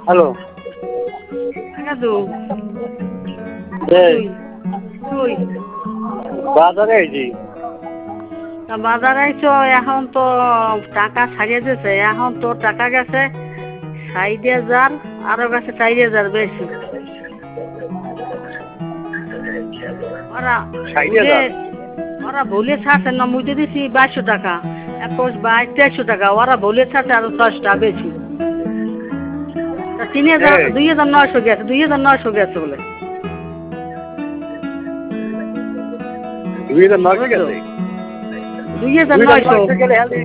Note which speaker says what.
Speaker 1: Hello
Speaker 2: দাদু
Speaker 1: এই
Speaker 2: তুই
Speaker 1: বাজারে আইছি।
Speaker 2: বাজার আইছো এখন তো টাকা ছাড়িয়ে দিয়েছে এখন তো টাকা গেছে 60,000 আরো গেছে 4,000 বেশি ওরা
Speaker 1: 60,000
Speaker 2: ওরা ভুলে ছাড়ছে না মুই দিছি 2200 টাকা 22-2300 টাকা ওরা ভুলে ছাড়ছে আরো 6 টাকা বেশি 3,000
Speaker 1: এই
Speaker 2: 2,900 গেছে 2,900 গেছে বলে
Speaker 1: 2009 গেছে
Speaker 2: 2,900
Speaker 1: গেলে